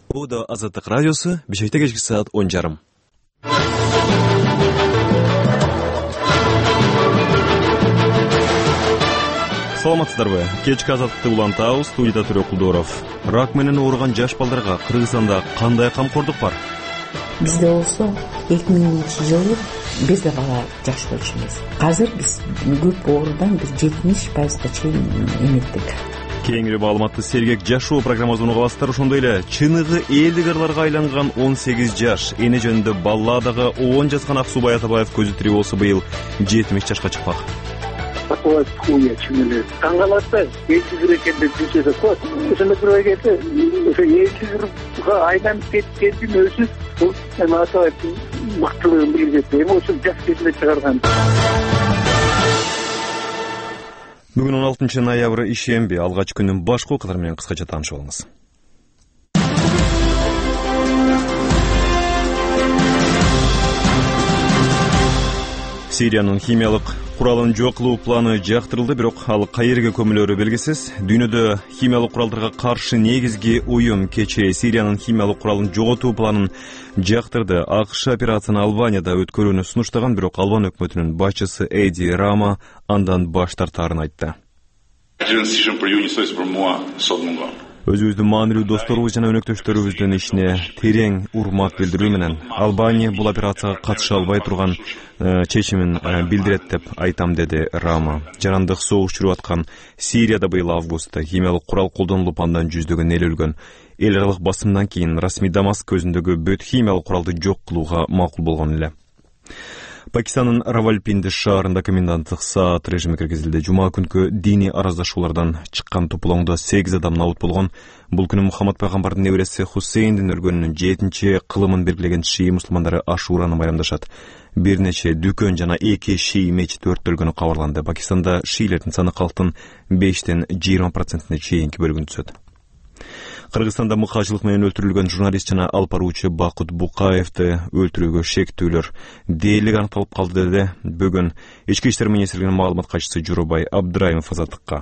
Bu da Azadlık Radyosu, Bişek'te geçki saat 10:30. Саламатсыздарбы? Кечки Азаттыкты улантабыз, студияда Түрөк Кулдоров. Рак менен ооруган жаш балдарга Кыргызстанда кандай камкордук бар? Бизде болсо 2000-жылы бир да бала жаш болчу эмес. Азыр биз көп оорудан бир 70%га чейин эметтик. Кеңири маалыматты Сергек жашоо программасын угабыздар. Ошондой эле чыныгы элдик ырларга айланган 18 жаш эне жөнүндө балладагы 10 жазган Аксубай Атабаев көзү тирүү болсо быйыл 70 жашка чыкпак. Атабаев куя чынеле. Таңгалатта 200 экен деп düşünse коет. Ошондо бир ойгете, ошо 200га айланып кеткендин өзү бул Атабаевдин мыктылыгын билдирет. Эми ошо жаш кезинде чыгарган. Бүгүн 16 ноябрь ишемби, алгач күнүн башкы окуялары менен кыскача таанышып алыңыз. Сириянын химиялык куралын жок кылуу планы жактырылды, бирок ал каерге көмүлөрү белгисиз. Дүйнөдө химиялык куралдарга каршы негизги уюм кечээ Сириянын химиялык куралын жоготуу планын жактырды. АКШ операцияны Албанияда өткөрүүнү сунуштаган, бирок Албан өкмөтүнүн башчысы Эди Рама андан баш тартаарын айтты. Өзүбүздүн маанилүү досторубуз жана өнөктөштөрүбүздүн ишине терең урмат билдирүү менен Албания бул операцияга катыша албай турган чечимин билдирет деп айтам, деди Рама. Жарандык согуш жүрүп аткан Сирияда быйыл августта химиялык курал колдонулуп, андан жүздөгөн эл өлгөн. Эл аралык басымдан кийин расмий Дамаск көзүндөгү бүт химиялык куралды жок кылууга макул болгон эле. Пакистандын Равалпинди шаарында коменданттык саат режими киргизилди. Жума күнкү диний араздашуулардан чыккан тупулоңдо 8 адам набут болгон. Бул күнү Мухаммад пайгамбардын небереси Хусейндин өлгөнүнүн 7-чи кылымын белгилеген шии мусулмандары Ашураны байрамдашат. Бир нече дүкөн жана 2 шии мечит өрттөлгөнү кабарланды. Пакистанда шиилердин саны калктын 5-тен 20%-на чейинки бөлүгүн түзөт. Кыргызстанда мыкаачылык менен өлтүрүлгөн журналист жана алып баруучу Бакыт Букаевди өлтүрүүгө шектүүлөр дээрлик аныкталып калды, деди бүгүн ички иштер министрлигинин маалымат катчысы Журубай Абдраимов Азаттыкка.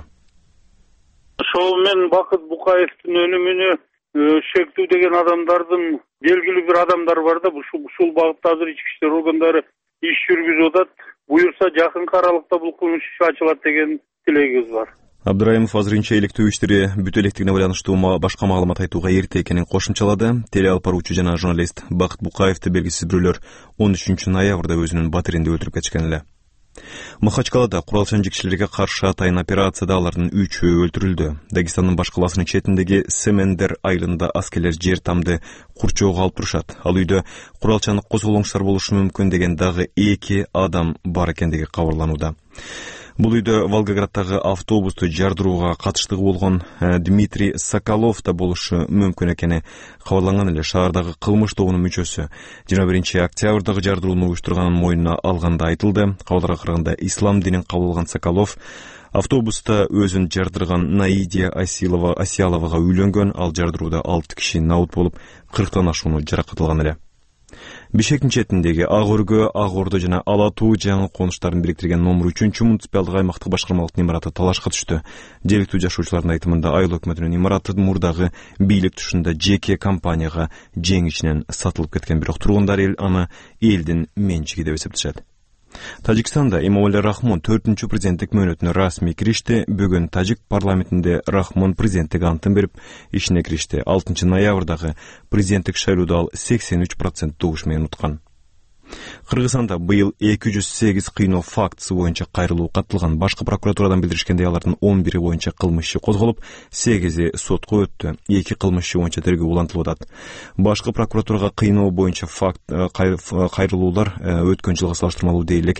Ошол мен Бакыт Букаевдин өлүмүнө шектүү деген адамдардын белгилүү бир адамдар бар да, ушул багытта азыр ички иштер органдары иш жүргүзүп атат. Буюрса жакынкы аралыкта бул кылмыш иши ачылат деген тилегибиз бар. Абдраимов азырынча иликтөө иштери бүтө электигине байланыштуу башка маалымат айтууга эрте экенин кошумчалады. Теле алып баруучу жана журналист Бакыт Букаевди белгисиз бирөөлөр 13 ноябрда өзүнүн батиринде өлтүрүп кетишкен эле. Махачкалада куралчан кишилерге каршы атайын операцияда алардын 3-өө өлтүрүлдү. Дагестандын баш каласынын четиндеги Семендер айылында аскерлер жер тамды курчоого алып турушат. Ал үйдө куралчан козголоңуштар болушу мүмкүн деген дагы 2 адам бар экендиги кабарланууда. Бул үйдө Волгоградтагы автобусту жардырууга катыштыгы болгон Дмитрий Соколов да болушу мүмкүн экени кабарланган эле. Шаардагы кылмыш тобунун мүчөсү 21 октябрдагы жардырууну уюштурганын мойнуна алганда айтылды. Кабардарга караганда ислам динин кабыл алган Соколов автобуста өзүн жардырган Наидия Асияловага үйлөнгөн. Ал жардырууда 6 киши набут болуп, 40тан ашууну жаракат эле. Бишектин четиндеги Ак өргө, Ак Ордо жана Ала Туу жаңы конуштарын бириктирген номер 3 муниципалдык аймактык башкармалыктын имараты талашка түштү. Жергиликтүү жашоочулардын айтымында айыл өкмөтүнүн имараты мурдагы бийлик тушунда жеке компанияга жең ичинен сатылып кеткен, бирок тургундар аны элдин менчиги деп эсептешет. Тажикстанда Эмомали Рахмон 4-чү президенттик мөөнөтүнө расмий киришти. Бүгүн Тажик парламентинде Рахмон президенттик антын берип ишине киришти. 6 ноябрдагы президенттик шайлоодо ал 83% добуш менен уткан. Кыргызстанда быйыл 208 кыйноо фактысы боюнча кайрылуу каттылган. Башкы прокуратурадан билдиришкендей, алардын 11 боюнча кылмыш иши козголуп, 8 сотко өттү. 2 кылмыш иши боюнча тергөө улантылып атат. Башкы прокуратурага кыйноо боюнча кайрылуулар өткөн жылга салыштырмалуу дээрлик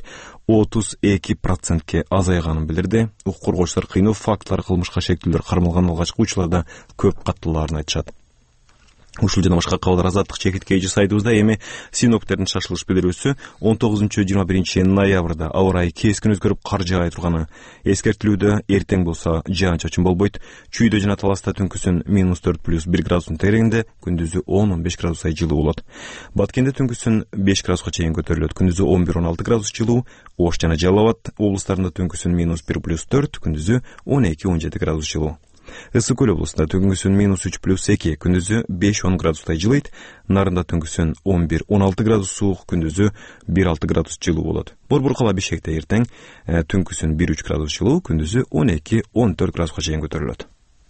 32%ке азайганын билдирди. Укук коргоочулар кыйноо фактылары, кылмышка шектүүлөр кармалган алгачкы учурларда көп каттылаарын айтышат. Ушул жана башка кабарлар Азаттык чекиткей сайтыбызда. Эми синоптиктердин шашылыш билдирүүсү 19-21 ноябрда аба ырайы кескин өзгөрүп, кар жаай турганы эскертилүүдө. Эртең болсо жаан-чачын болбойт. Чүйдө жана Таласта түнкүсүн -4+1 градустун тереңинде, күндүзү 10-15 градус жылуу болот. Баткенде түнкүсүн 5 градуска чейин көтөрүлөт. Күндүзү 11-16 градус жылуу. Ош жана Жалал Абад облустарында түнкүсүн -1+4, күндүзү 12-17 градус жылуу. Ысык көл облусунда түнгүсүн -3+2, күндүзү 5-10 градустай жылыйт. Нарында түнгүсүн 11-16 градус суук, күндүзү 1-6 градус жылуу болот. Борбор кала Бишкекте эртең түнгүсүн 1-3 градус жылуу, күндүзү 12-14 градуска чейин көтөрүлөт.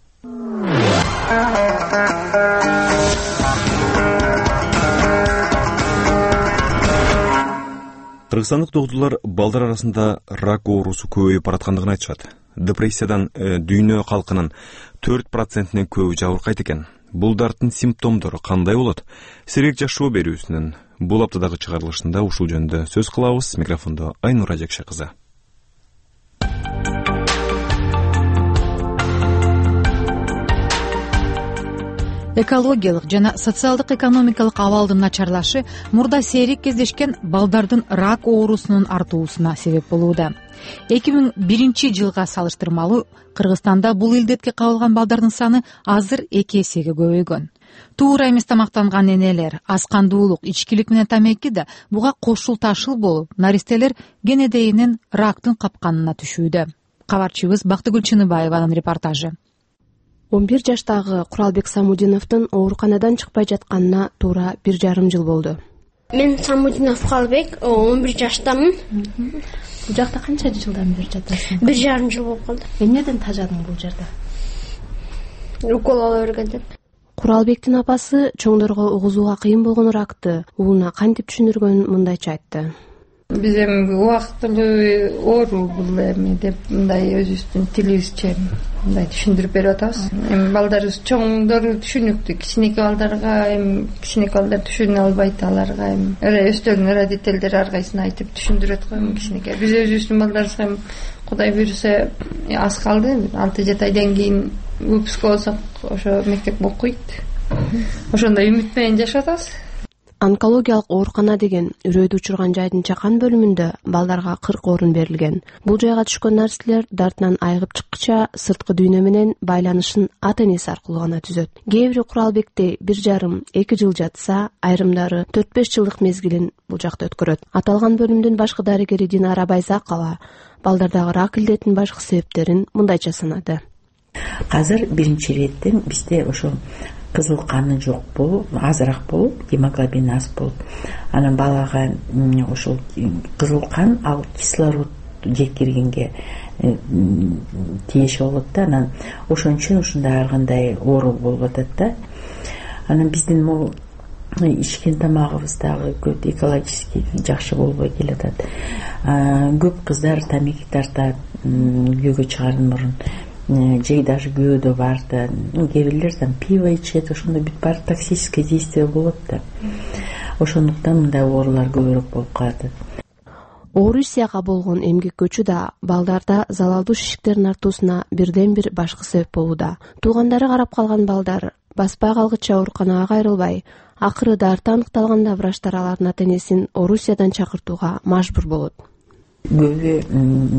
Кыргызстандык доктурлар балдар арасында рак оорусу көбөйүп бараткандыгын айтышат. Депрессиядан дүйнө калкынын 4%-нен көбү жабыркайт экен. Бул дарттын симптомдору кандай болот? Сергек жашоо берүүсүнүн бул аптадагы чыгарылышында ушул жөнүндө сөз кылабыз. Микрофондо Айнура Жекше кызы. Экологиялык жана социалдык экономикалык абалдын начарлашы мурда сейрек кездешкен балдардын рак оорусунун артуусуна себеп болууда. 2001 жылга салыштырмалуу Кыргызстанда бул илдетке кабылган балдардын саны азыр 2 эсеге көбөйгөн. Туура эмес тамактанган энелер, аскандуулук, ичкилик менен тамеки да буга кошул ташыл болуп, наристелер кенедейинен рактын капканына түшүүдө. Кабарчыбыз Бактыгүл Чыныбаеванын репортажы. 11 жаштагы Куралбек Самудиновдун ооруканадан чыкпай жатканына туура 1,5 жыл болду. Мен Самудинов Куралбек, 11 жаштамын. Бул жакта канча жылдан бери жатасың? 1,5 жыл болуп калды. Эмнеден тажадың бул жерде? Укол ала бергенден. Куралбектин апасы чоңдорго угузууга кыйын болгон ракты уулуна кантип түшүндүргөнүн мындайча айтты. Биз эми убактылуу оору бул эми деп мындай өзүбүздүн тилибизче мындай түшүндүрүп берип атабыз. Эми балдарыбыз чоңдору түшүнүктүү, кичинекей балдарга эми кичинекей балдар түшүнө албайт, аларга эми өздөрүнүн родительдери ар кайсына айтып түшүндүрөт го. Кичинекей биз өзүбүздүн балдарыбызга эми Кудай буйруса аз калды, 6-7 айдан кийин выпуска болсок ошо мектеп окуйт. Ошондой үмүт менен жашап атабыз. Онкологиялык оорукана деген үрөйдү учурган жайдын чакан бөлүмүндө балдарга 40 орун берилген. Бул жайга түшкөн нарселер дартынан айыгып чыккыча сырткы дүйнө менен байланышын ата-энеси аркылуу гана түзөт. Кээ бири Куралбекте 1,5-2 жыл жатса, айрымдары 4-5 жылдык мезгилин бул жакта өткөрөт. Аталган бөлүмдүн башкы дарыгери Динара Байзакова балдардагы рак илдетинин башкы себептерин мындайча санады. Азыр биринчи иреттен бизде ошо кызыл каны жок болуп, азыраак болуп, гемоглобин аз болуп, анан балага ошол кызыл кан ал кислород жеткиргенге тийиш болот да, анан ошон үчүн ушундай ар кандай оору болуп атат да. Анан биздин могу ичкен тамагыбыз дагы көп экологически жакшы болбой келатат. Көп кыздар тамеки тартат, күйөөгө чыгаардан мурун же даже күйөөдө бар да, кээ бирлер там пиво ичет, ошондой бүт бар токсическое действие болот да. Ошондуктан мындай оорулар көбүрөөк болуп калат. Орусияга болгон эмгеккөчүү да балдарда залалдуу шишиктердин артуусуна бирден бир башкы себеп болууда. Туугандары карап калган балдар баспай калгыча ооруканага кайрылбай, акыры дарты аныкталганда врачтар алардын ата-энесин Орусиядан чакыртууга мажбур болот. Көбү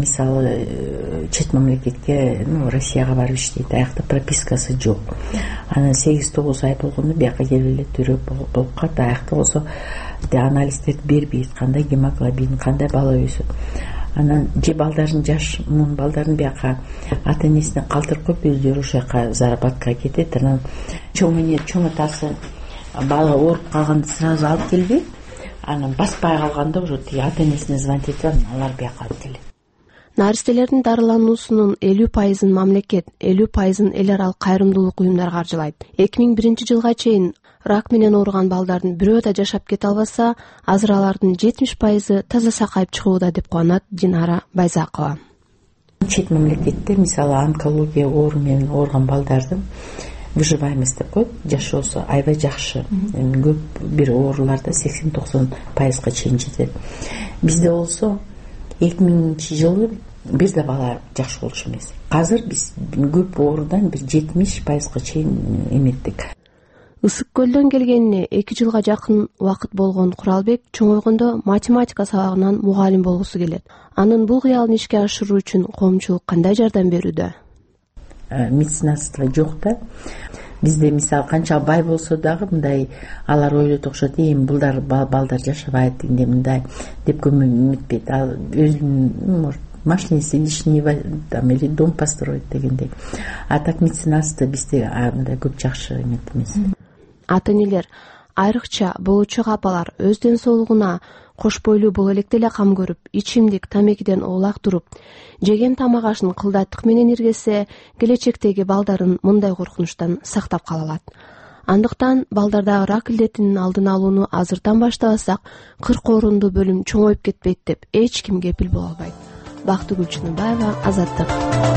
мисалы чет мамлекетке, Россияга барып иштейт, аякта пропискасы жок. Анан 8-9 ай болгондо бияка келип эле төрөп болуп калат. Аякта болсо анализдерди бербейт, кандай гемоглобин, кандай бала өсөт. Анан же балдардын жаш балдарын бияка ата-энесине калтырып коюп, өздөрү ошол жака заработкага кетет. Анан чоң атасы бала ооруп калганда сразу алып келбейт. Анан баспай калганда уже ата-энесине звонить этип, алар бияка алып келет. Наристелердин дарылануусунун 50%-ын мамлекет, 50%-ын эл аралык кайрымдуулук уюмдар каржылайт. 2001 жылга чейин рак менен ооруган балдардын бирөө да жашап кете албаса, азыр алардын 70%-ы таза сакайып чыгууда деп кубанат Динара Байзакова. Чет мамлекетте мисалы онкология оору менен ооруган балдардын выживаемость деп коет, жашоосу аябай жакшы. Көп бир ооруларда 80-90%га чейин жетет. Бизде болсо 2000 жылы бир да бала жакшы болчу эмес. Азыр биз көп оорудан бир 70%га чейин эметтик. Ысык көлдөн келгенине 2 жылга жакын убакыт болгон Куралбек чоңойгондо математика сабагынан мугалим болгусу келет. Анын бул кыялын ишке ашыруу үчүн коомчулук кандай жардам берүүдө? Меценатство жок да. Бизде мисалы канча бай болсо дагы мындай алар ойлойт окшойт, балдар жашабайт дегенде мындай деп көмүлмөтпейт. Ал өзүнүн машинист лишний там или дом построить дегендей. А так медицинасы бизде мындай көп жакшы эмес. Ата энелер, айрыкча болочок апалар өз ден соолугуна кош бойлуу боло электе эле кам көрүп, ичимдик, тамекиден оолак туруп, жеген тамак ашын кылдаттык менен иргесе, келечектеги балдарын мындай коркунучтан сактап кала алат. Андыктан балдардагы рак илдетинин алдын алууну азыртан баштабасак, 40 орунду бөлүм чоңоюп кетпейт деп эч ким кепил боло албайт. Бактыгүл Чыныбаева, Азаттык.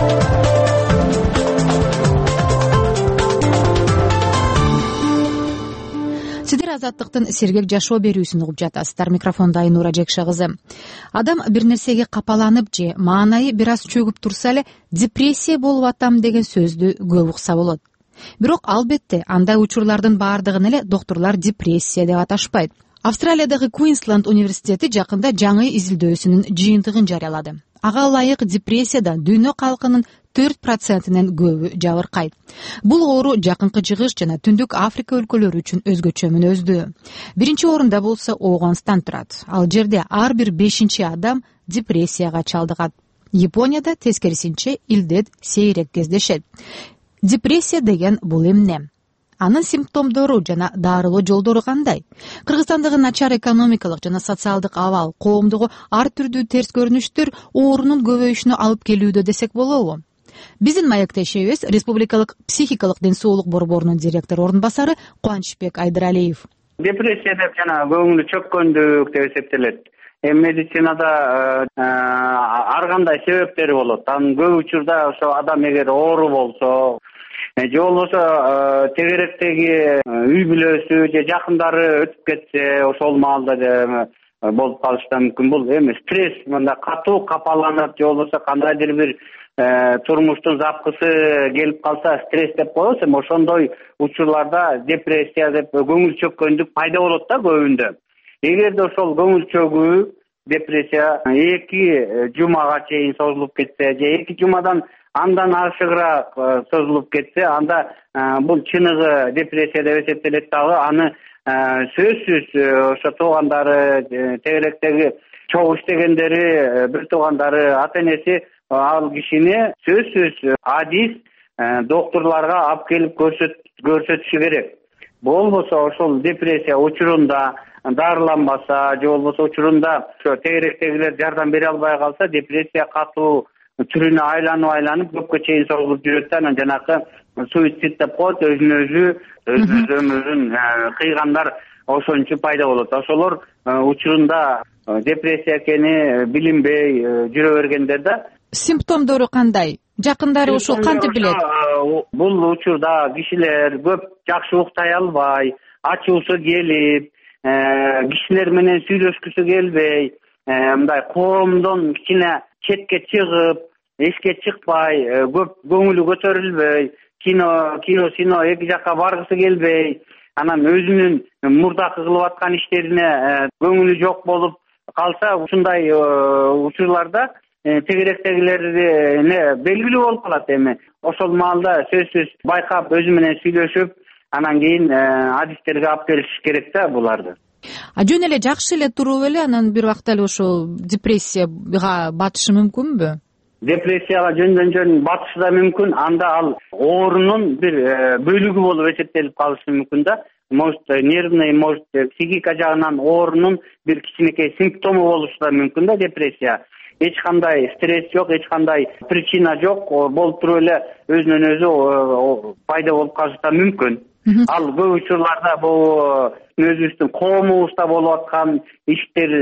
Сидер Азаттыктын сергек жашоо берүүсүн угуп жатасыздар. Микрофонда Айнура Жекше кызы. Адам бир нерсеге капаланып же маанайы бир аз чөгүп турса эле депрессия болуп атам деген сөздү көп укса болот. Бирок албетте андай учурлардын баардыгын эле доктурлар депрессия деп аташпайт. Австралиядагы Квинсленд университети жакында жаңы изилдөөсүнүн жыйынтыгын жарыялады. Ага ылайык депрессиядан дүйнө калкынын 4%-нен көбү жабыркайт. Бул оору жакынкы жыгыш жана Түндүк Африка өлкөлөрү үчүн өзгөчө мүнөздүү. Биринчи орунда болсо Оогонстан турат. Ал жерде ар бир 5-чи адам депрессияга чалдыгат. Японияда тескерисинче илдет сейрек кездешет. Депрессия деген бул эмне? Анын симптомдору жана дарылоо жолдору кандай? Кыргызстандагы начар экономикалык жана социалдык абал коомдогу ар түрдүү терс көрүнүштөр оорунун көбөйүшүнө алып келүүдө десек болобу? Биздин маектешибиз Республикалык психикалык ден соолук борборунун директор орун басары Кубанычбек Айдыралиев. Депрессия деп жана көңүлү чөккөндүк деп эсептелет. Медицинада ар кандай себептери болот. Анын көп учурда ошо адам эгер оору болсо же болбосо тегеректеги үй бүлөсү же жакындары өтүп кетсе, ошол маалда болуп калышы да мүмкүн. Бул эми стресс, мындай катуу капаланып же болбосо кандайдыр бир турмуштун запкысы келип калса стресс деп коебуз. Эми ошондой учурларда депрессия деп көңүл чөккөндүк пайда болот да көбүндө. Эгерде ошол көңүл чөгүү депрессия 2 жумага чейин созулуп кетсе же 2 жумадан андан ашыгыраак созулуп кетсе, анда бул чыныгы депрессия деп эсептелет дагы. Аны сөзсүз ошо туугандары, тегеректеги чогуу иштегендери, бир туугандары, ата энеси ал кишини сөзсүз адис доктурларга алып келип көрсөтүшү керек. Болбосо ошол депрессия учурунда дарыланбаса же болбосо учурунда ошо тегеректегилер жардам бере албай калса, депрессия катуу түрүнө айланып көпкө чейин созулуп жүрөт да, анан жанакы суицид деп коет, өзүн өмүрүн кыйгандар ошончу пайда болот. Ошолор учурунда депрессия экени билинбей жүрө бергендер да. Симптомдору кандай? Жакындары ошол кантип билет? Бул учурда кишилер көп жакшы уктай албай, ачуусу келип, кишилер менен сүйлөшкүсү келбей, мындай коомдон кичине четке чыгып, эшикке чыкпай, көп көңүлү көтөрүлбөй, кино эки жакка баргысы келбей, анан өзүнүн мурдакы кылып аткан иштерине көңүлү жок болуп калса, ушундай учурларда тегеректегилерге белгилүү болуп калат. Эми ошол маалда сөзсүз байкап, өзү менен сүйлөшүп, анан кийин адистерге алып келиш керек да буларды. Жөн эле жакшы эле туруп эле анан бир убакта эле ошол депрессияга батышы мүмкүнбү? Депрессияга жөндөн батышы да мүмкүн. Анда ал оорунун бир бөлүгү болуп эсептелип калышы мүмкүн да. Может, нервный, может, психика жагынан оорунун бир кичинекей симптому болушу да мүмкүн да депрессия. Эч кандай стресс жок, эч кандай причина жок, болуп туруп эле өзүнөн өзү пайда болуп калышы да мүмкүн. Ал көп учурларда бул өзүбүздүн коомубузда болуп аткан иштер,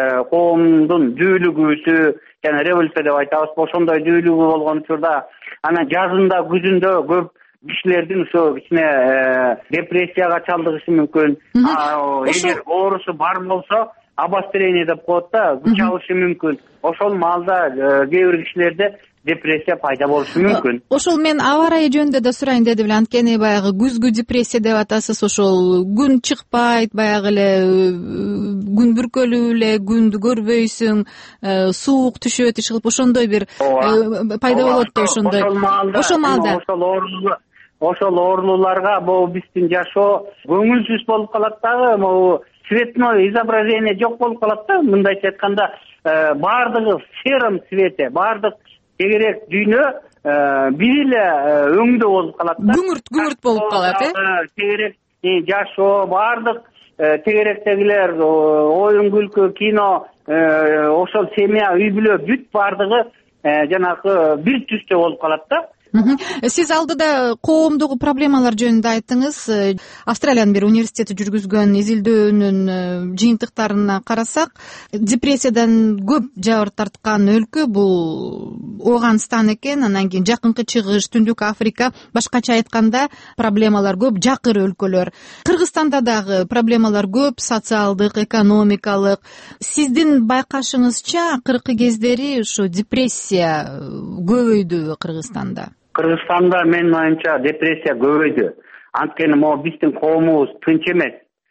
коомдун дүүлүгүүсү, жана революция деп айтабыз, ошондой дүүлүгү болгон учурда, анан жазында, күзүндө көп кишилердин ошо кичине депрессияга чалдыгышы мүмкүн. Эгер оорусу бар болсо, обострение деп коет да, күч алышы мүмкүн. Ошол маалда кээ бир кишилерде депрессия пайда болушу мүмкүн. Ошол мен аба ырайы жөнүндө да сурайын деди беле, анткени баягы күзгү депрессия деп атасыз, ошол күн чыкпайт, баягы эле күн бүркөлүп эле, күндү көрбөйсүң, суук түшөт, иш кылып ошондой бир пайда болот да ошондой. Ошол маалда ошол оорулууларга бул биздин жашоо көңүлсүз болуп калат дагы. цветное изображение жок болуп калат да. Мындайча айтканда баардыгы в сером цвете, баардык тегерек дүйнө бир эле өңдө болуп калат да. Күңүрт болуп калат, тегерек жашоо, баардык тегеректегилер, оюн күлкү, кино, ошол семья, үй бүлө бүт баардыгы жанагы бир түстө болуп калат да. Сиз алдыда коомдогу проблемалар жөнүндө айттыңыз. Австралиянын бир университети жүргүзгөн изилдөөнүн жыйынтыктарына карасак, депрессиядан көп жабыр тарткан өлкө бул Ооганстан экен. Анан кийин Жакынкы Чыгыш, Түндүк Африка, башкача айтканда проблемалар көп, жакыр өлкөлөр. Кыргызстанда дагы проблемалар көп, социалдык, экономикалык. Сиздин байкашыңызча акыркы кездери ушу депрессия көбөйдүбү Кыргызстанда? Кыргызстанда менин оюмча депрессия көбөйдү. Анткени могу биздин коомубуз тынч эмес.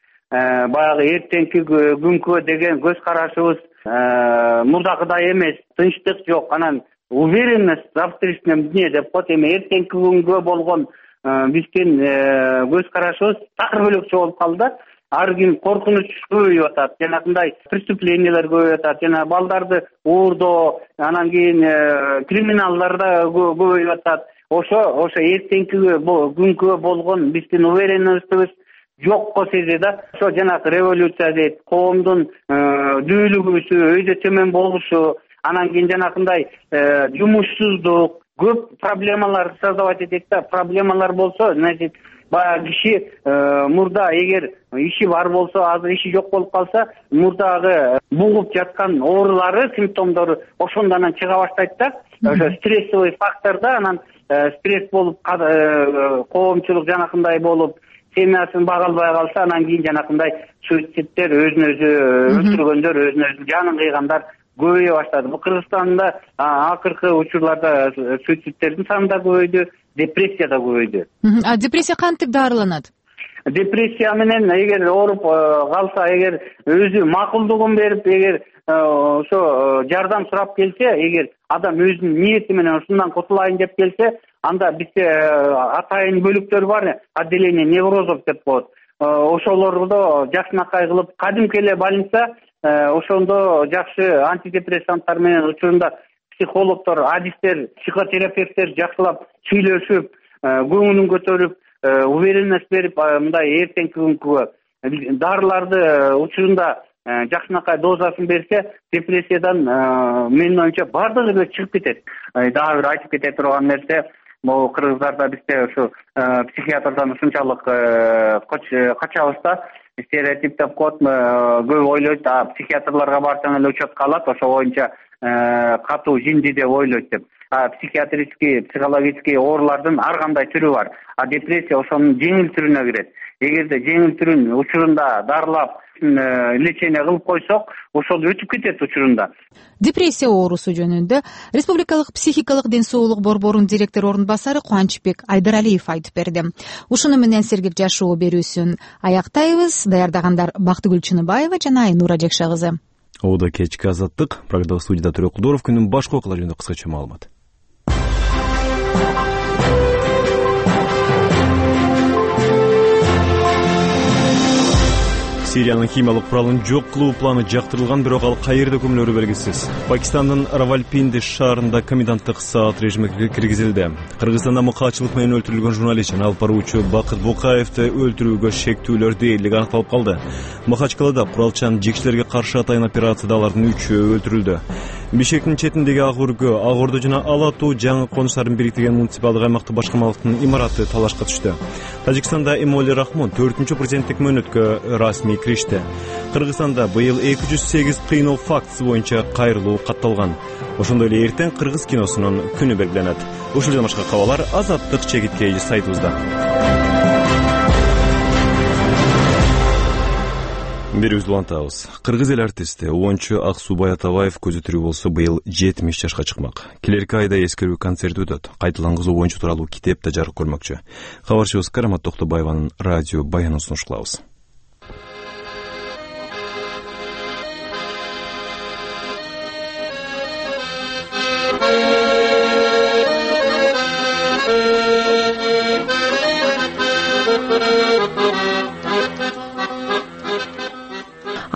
Баягы эртеңки күнгө деген көз карашыбыз мурдакыдай эмес, тынчтык жок. Анан уверенность в завтрашнем дне деп коет. Эми эртеңки күнгө болгон биздин көз карашыбыз такыр бөлөкчө болуп калды. Ар ким коркунуч көбөйүп атат, жанагындай преступлениялар көбөйүп атат, жана балдарды уурдоо, анан кийин криминалдар да көбөйүп атат. Ошо эртеңки күнгө болгон биздин уверенностьбуз жокко сезди да. Ошо жанагы революция дейт, коомдун дүүлүгүсү, өйдө төмөн болушу, анан кийин жанагындай жумушсуздук, көп проблемалар создавать этет да. Проблемалар болсо, значит, баягы киши мурда эгер иши бар болсо, азыр иши жок болуп калса, мурдагы бугуп жаткан оорулары, симптомдору ошондон анан чыга баштайт да. Ошо стрессовый фактор да, анан стресс болуп, коомчулук жанакындай болуп, семьясын бага албай калса, анан кийин жанакындай суицидтер, өзүн өзү өлтүргөндөр, өзүн өзү жанын кыйгандар көбөйө баштады. Бул Кыргызстанда акыркы учурларда суицидтердин саны да көбөйдү, депрессия да көбөйдү. Депрессия кантип дарыланат? Депрессия менен эгер ооруп калса, эгер өзү макулдугун берип, эгер ошо жардам сурап келсе, эгер адам өзүнүн ниети менен ушундан кутулайын деп келсе, анда бизде атайын бөлүктөр бар, отделение неврозов деп коет. Ошолордо жакшынакай кылып, кадимки эле больница, ошондо жакшы антидепрессанттар менен учурунда психологдор, адистер, психотерапевттер жакшылап сүйлөшүп, көңүлүн көтөрүп, уверенность берип, мындай эртеңки күнгө дарыларды учурунда жакшынакай дозасын берсе, депрессиядан менин оюмча баардыгы эле чыгып кетет. Дагы бир айтып кете турган нерсе, могу кыргыздарда бизде ушу психиатрдан ушунчалык качабыз да, стереотип деп коет, көп ойлойт, психиатрларга барсаң эле учетка алат, ошо боюнча катуу жинди деп ойлойт деп. Психиатрический, психологический оорулардын ар кандай түрү бар. Депрессия ошонун жеңил түрүнө кирет. Эгерде жеңил түрүн учурунда дарылап, лечение кылып койсок, ошол өтүп кетет учурунда. Депрессия оорусу жөнүндө Республикалык психикалык ден соолук борборунун директор орун басары Кубанычбек Айдаралиев айтып берди. Ушуну менен сергек жашоо берүүсүн аяктайбыз. Даярдагандар Бактыгүл Чыныбаева жана Айнура Жекша кызы. Ода кечки азаттык. Программада студияда Төрө Кудоров. Күнүн башка окуялары жөнүндө кыскача маалымат. Сириянын химиялык куралын жок кылуу планы жактырылган, бирок ал каерде көмүлөрү белгисиз. Пакистандын Равалпинди шаарында коменданттык саат режими киргизилди. Кыргызстанда мыкаачылык менен өлтүрүлгөн журналист жана алып баруучу Бакыт Букаевди өлтүрүүгө шектүүлөр дээрлиги аныкталып калды. Махачкалада куралчан жекчилерге каршы атайын операцияда алардын 3-өө өлтүрүлдү. Бишкектин четиндеги Ак Өргө, Ак Ордо жана Ала Тоо жаңы конуштарын бириктирген муниципалдык аймакты башкармалыктын имараты талашка түштү. Тажикстанда Эмомали Рахмон 4-чү президенттик мөөнөткө расмий киришти. Кыргызстанда быйыл 208 кыйноо фактысы боюнча кайрылуу катталган. Ошондой эле эртең кыргыз киносунун күнү белгиленет. Ушул жана башка кабарлар Азаттык чегиткей сайтыбызда. Берүүбүздү улантабыз. Кыргыз эл артисти, оончу Аксуу Баятабаев көзү тирүү болсо быйыл 70 жашка чыкмак. Келерки айда эскерүү концерти өтөт. Кайталанган кызуу оончу тууралуу китеп да жарык көрмөкчү. Кабарчыбыз Карамат Токтобаеванын радио баянын сунуш кылабыз.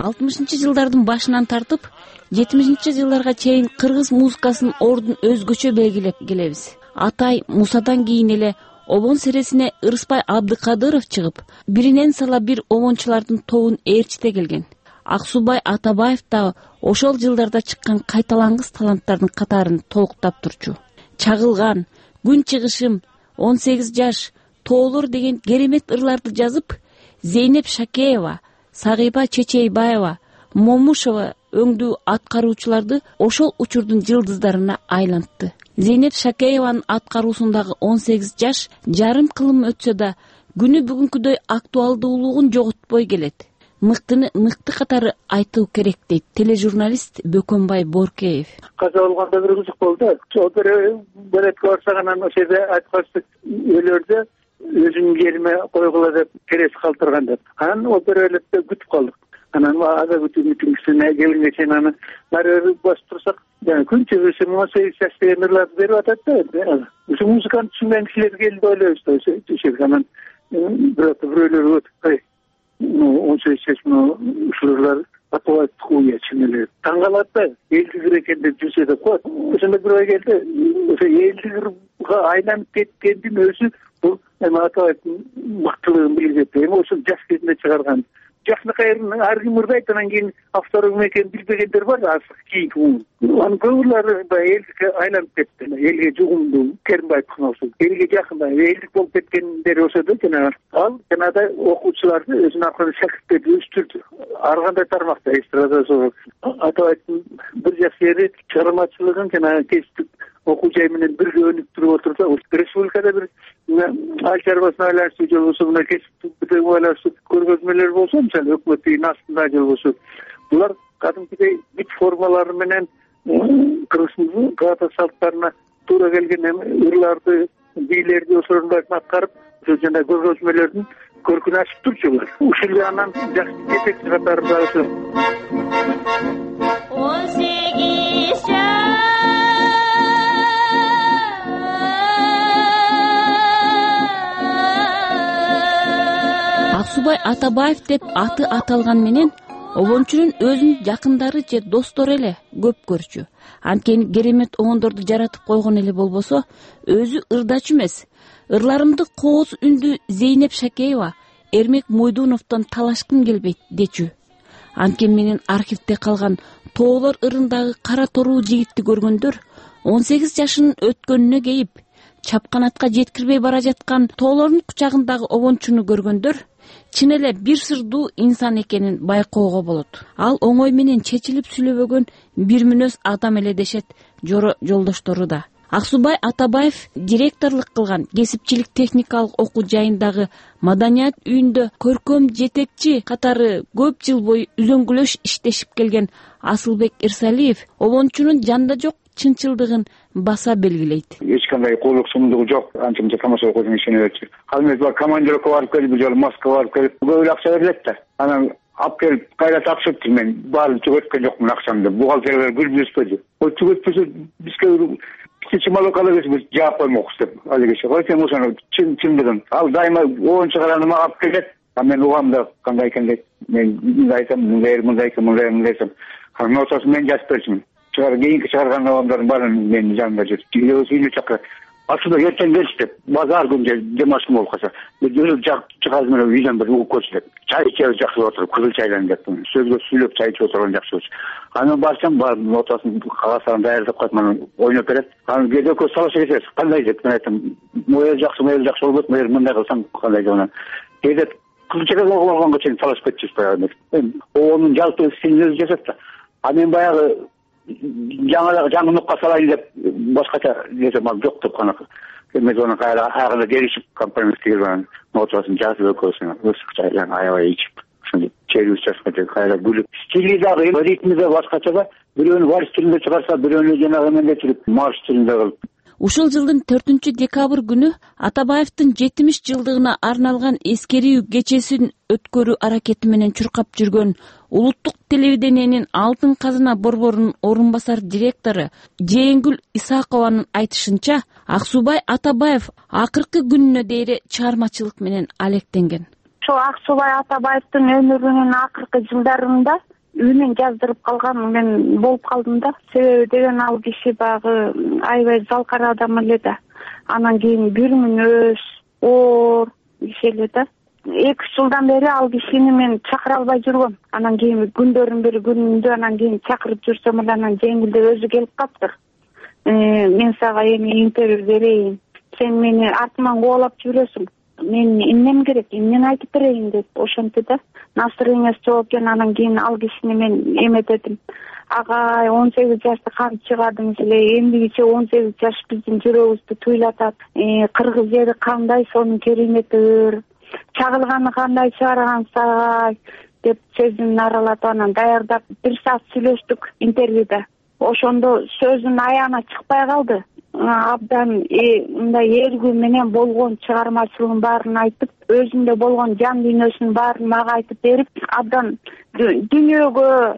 60-жылдардын башынан тартып 70-жылдарга чейин кыргыз музыкасынын ордун өзгөчө белгилеп келебиз. Атай Мусадан кийин эле обон сересине Ырыспай Абдыкадыров чыгып, биринен сала бир обончулардын тобун ээрчите келген. Аксубай Атабаев да ошол жылдарда чыккан кайталангыс таланттардын катарын толуктап турчу. Чагылган, Күн чыгышым, 18 жаш, Тоолор деген керемет ырларды жазып, Зейнеп Шакеева, Сагыйба Чечейбаева, Момушева өңдүү аткаруучуларды ошол учурдун жылдыздарына айлантты. Зейнеп Шакееванын аткаруусундагы 18 жаш жарым кылым өтсө да күнү бүгүнкүдөй актуалдуулугун жоготпой келет. Мыктыны мыкты катары айтуу керек дейт тележурналист Бөкөнбай Боркеев. Каза болгондо бир кызык болду. Бир балетке барсак анан ошол жерде айтканбыз өлөрдө өзүнүн жериме койгула деп терес калтырган деп. Анан ол бир элепте күтүп калдык. Анан ага күтүүнүн келинге чейин аны баары басып турсак, күн чыгышым 18 жаш деген ырларды берип атат да. Ушу музыканы түшүнгөн кишилер келди ойлойбуз да ошо. Анан бирөөлөр өтүп 18 жаш ушулар Атабаев куя чын эле. Таң калат да, элдигир экен деп жүрсө деп коет. Ошондо бир ой келди. Ошо элдигирге айланып кеткендин өзү бул Атабаевдин мыктылыгын билдирет. Ошо жаш кезинде чыгарган. Жакныкайрын ар ким ырдайт, анан кийин автору ким экенин билбегендер бар да, кийинки. Анын көбүлөрү элдикке айланып кетти. Элге жугумдуу, Керимбаевдин окшойт. Элге жакын, элдик болуп кеткендер ошо да жанагы. Ал жанагы окуучуларды өзүнүн аркылуу шакирттерди өстүрдү. Ар кандай тармакта эстрадасы Атабаевдин бир жакшы жери чыгармачылыгын жанагы кесиптик окуу жай менен бирге өнүктүрүп отурду. Республикада бир ай чарбасына байланыштуу же болбосо мына кесиптик байланыштуу көргөзмөлөр болсо, мисалы өкмөттүн астында же болбосо, булар кадимкидей бүт формалары менен кыргыздын каата салттарына туура келген ырларды, бийлерди ошондой аткарып, ошо жана көргөзмөлөрдүн көркүн ачып турчу булар. Ушул анан жакшы жетекчи катарында ошо 18 жаш Аксубай Атабаев деп аты аталган менен обончунун өзүнүн жакындары же достору эле көп көрчү. Анткени керемет обондорду жаратып койгон эле болбосо, өзү ырдачу эмес. Ырларымды кооз үндүү Зейнеп Шакеева Эрмек Мойдуновдон талашкым келбейт дечү. Анткени менин архивде калган Тоолор ырындагы кара торуу жигитти көргөндөр 18 жашынын өткөнүнө кейип, чапканатка жеткирбей бара жаткан Тоолордун кучагындагы обончуну көргөндөр чын эле бир сырдуу инсан экенин байкоого болот. Ал оңой менен чечилип сүйлөбөгөн бир мүнөз адам эле дешет жоро жолдоштору да. Аксубай Атабаев директорлук кылган кесипчилик техникалык окуу жайындагы маданият үйүндө көркөм жетекчи катары көп жыл бою үзөңгүлөш иштешип келген Асылбек Ирсалиев обончунун жанда жок чынчылдыгын баса белгилейт. Эч кандай куулук сумдугу жок. Анча-мынча тамаша окуйдун ишине берчү. Ал эмес бар командировка барып келип, бул жолу Москвага барып келип, көп эле акча берилет да. Анан алып келип кайра тапшырыптыр, мен баарын түгөткөн жокмун акчамды. Бухгалтерлер күлүшпөдү. Ой түгөтпөсө бизге кичи малокалы берсиңиз жаап коймокпуз деп алгече. Ой сен ошону чындыгын. Ал дайыма оон чыгараны мага алып келет. А мен угам да кандай экен дейт. Мен мындай айтсам, мындай айтсам. Анын ортосун мен жазып берчүмүн. Кийинки чыгарган адамдардын баарын менин жанымда жүрүп, үйүнө чакырып, ачууда эртең келчи деп, базар күнү демашкым болуп калса, өзү чыгаз менен үйдөн бир угуп көрчү деп, чай ичип жакшы отуруп, кызыл чайдан деп, сөзгө сүйлөп чай ичип отурган жакшы болчу. Анан барсам, баардын ортосын кагаздан даярдап коюп, анан ойноп берет. Анан кээде экөөбүз талашып кетебиз. Кандай деп мен айтам, могу жакшы болбойт, мындай кылсаң кандай деп анан. Кээде кызыл чайдан болгонго чейин талашып кетчүбүз баягы. Онун жалпы стилин өзү жасат да. А мен баягы жаңы нукка салайын деп башкача десем ал жок деп канакы. Мен оны кайра айгында келишип компромисске келип анан мотивациясын жазып экөөсүн ысык чайдан аябай ичип, ошондой чебиз чачкача кайра күлүп. Стили дагы ритми да башкача да. Бирөөнү вальс стилинде чыгарса, бирөөнү жанагы эмендей туруп марш стилинде кылып. Ушул жылдын 4-декабрь күнү Атабаевдин 70 жылдыгына арналган эскерүү кечесин өткөрүү аракети менен чуркап жүргөн Улуттук телевидениенин Алтын казына борборунун орун басар директору Жээнгүл Исакованын айтышынча, Аксубай Атабаев акыркы күнүнө дейре чыгармачылык менен алектенген. Ошо Аксубай Атабаевдин өмүрүнүн акыркы жылдарында үйүнөн жаздырып калган мен болуп калдым да. Себеби деген ал киши баягы аябай залкар адам эле да. Анан кийин бир мүнөз, оор киши эле да. 2-3 жылдан бери ал кишини мен чакыра албай жүргөм. Анан кийин күндөрдүн бир күнүндө анан кийин чакырып жүрсөм эле анан жеңилдеп өзү келип калыптыр. Мен сага эми интервью берейин. Сен мени артыман кубалап жүрөсүң. Мен эмнем керек, эмнени айтып берейин деп ошентти да. Настроениясы жок экен. Анан кийин ал кишини мен эметедим. Агай 18 жашты кантип чыгардыңыз эле? Эмдигиче 18 жаш биздин жүрөгүбүздү туйлатат. Кыргыз жери кандай сонун кереметир. Чагылганы кандай чыгаргансай деп сөзүн аралатып анан даярдап 1 саат сүйлөштүк интервьюда. Ошондо сөзүнүн аягына чыкпай калды. Абдан мындай эргүү менен болгон чыгармачылыгын баарын айтып, өзүндө болгон жан дүйнөсүнүн баарын мага айтып берип, абдан дүйнөгө,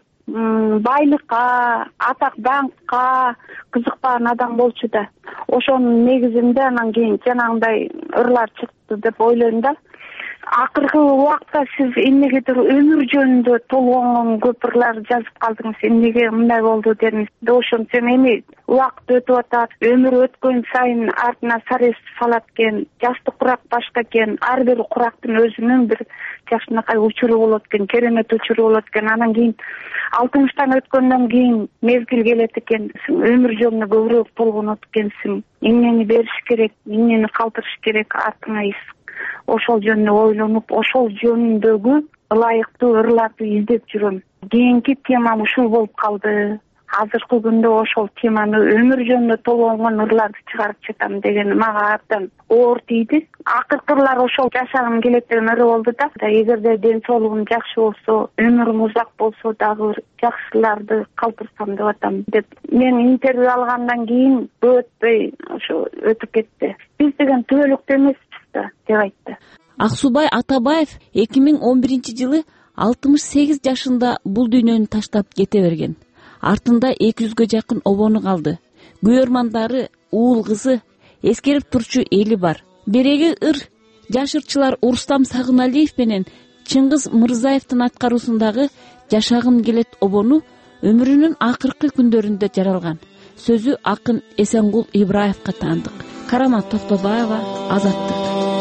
байлыкка, атак даңкка кызыкпаган адам болчу да. Ошонун негизинде анан кийин жанагындай ырлар чыкты деп ойлойм да. Акыркы убакта сиз эмнегедир өмүр жөнүндө толгон көп ырлар жазып калдыңыз. Эмнеге мындай болду дедиңиз. Ошентсем эми убакыт өтүп атат. Өмүр өткөн сайын артына сарес салат экен. Жаштык курак башка экен. Ар бир курактын өзүнүн бир жакшынакай учуру болот экен, керемет учуру болот экен. Анан кийин 60тан өткөндөн кийин мезгил келет экен. Өмүр жөнүнө көбүрөөк толгонот экенсиң. Эмнени бериш керек, эмнени калтырыш керек артыңа из. Ошол жөнүндө ойлонуп, ошол жөнүндөгү ылайыктуу ырларды издеп жүрөм. Кийинки темам ушул болуп калды. Азыркы күндө ошол теманы өмүр жөнүндө толгонгон ырларды чыгарып жатам деген мага абдан оор тийди. Акыркы ырлар ошол жашагым келет деген ыры болду да. Эгерде ден соолугум жакшы болсо, өмүрүм узак болсо дагы жакшыларды калтырсам деп атам деп. Мен интервью алгандан кийин өтпөй ошо өтүп кетти. Биз деген түбөлүктүү эмеспиз да деп айтты. Аксубай Атабаев 2011-жылы 68 жашында бул дүйнөнү таштап кете берген. Артында 200гө жакын обону калды. Күйөрмандары, уул кызы, эскерип турчу эли бар. Береги ыр жашырчылар Урустам Сагыналиев менен Чыңгыз Мырзаевдин аткаруусундагы Жашагым келет обону өмүрүнүн акыркы күндөрүндө жаралган. Сөзү акын Эсенгул Ибраевга таандык. Карамат Токтобаева, Азаттык.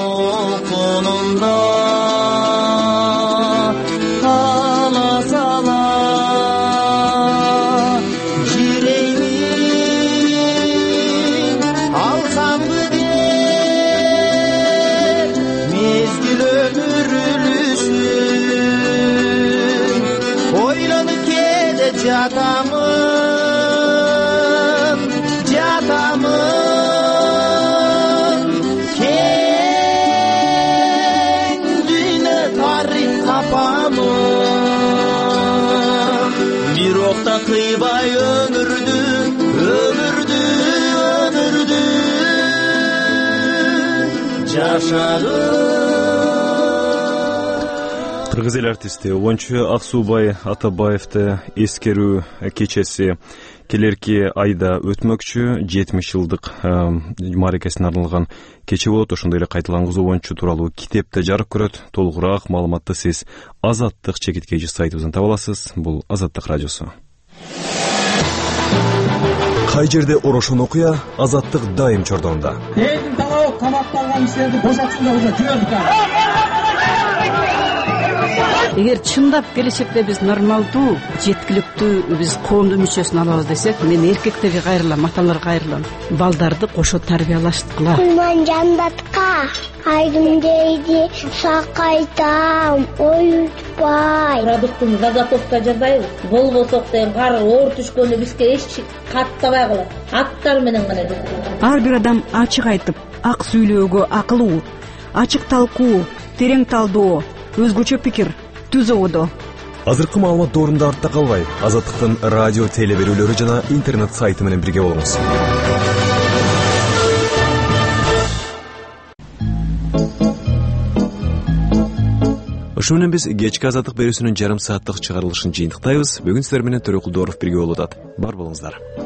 Жатамын кең дүйнө тарих капамын, бирок да кыйбай өмүрдү жашадым. Кыргыз эл артисти, обончу Аксубай Атабаевди эскерүү кечеси келерки айда өтмөкчү. 70 жылдык мааракесине арналган кече болот. Ошондой эле кайталанган кыз обончу тууралуу китеп да жарык көрөт. Толугураак маалыматты сиз Азаттык чекиткейчи сайтыбыздан таба аласыз. Бул Азаттык радиосу. Кай жерде орошон окуя, Азаттык дайым чордонда. Элдин талабы камакталган кишилерди бошотсундар, уже жүрөдүк. Эгер чындап келечекте биз нормалдуу, жеткиликтүү биз коомдун мүчөсүн алабыз десек, мен эркектерге кайрылам, аталарга кайрылам. Балдарды кошо тарбиялаштыкыла. Кулман жандатка айдым дейди, сакайтам, оютпай. Продуктун заготовка жасайбыз. Болбосок деген кар оор түшкөндө бизге эч каттабай калат. Аттар менен гана жүрөт. Ар бир адам ачык айтып, ак сүйлөөгө акылуу, ачык талкуу, терең талдоо, өзгөчө пикир түз ободо. Азыркы маалымат доорунда артта калбай, Азаттыктын радио теле берүүлөрү жана интернет сайты менен бирге болуңуз. Ошо менен биз кечки Азаттык берүүсүнүн жарым сааттык чыгарылышын жыйынтыктайбыз. Бүгүн сиздер менен Төрөкул Дооров бирге болуп атат. Бар болуңуздар.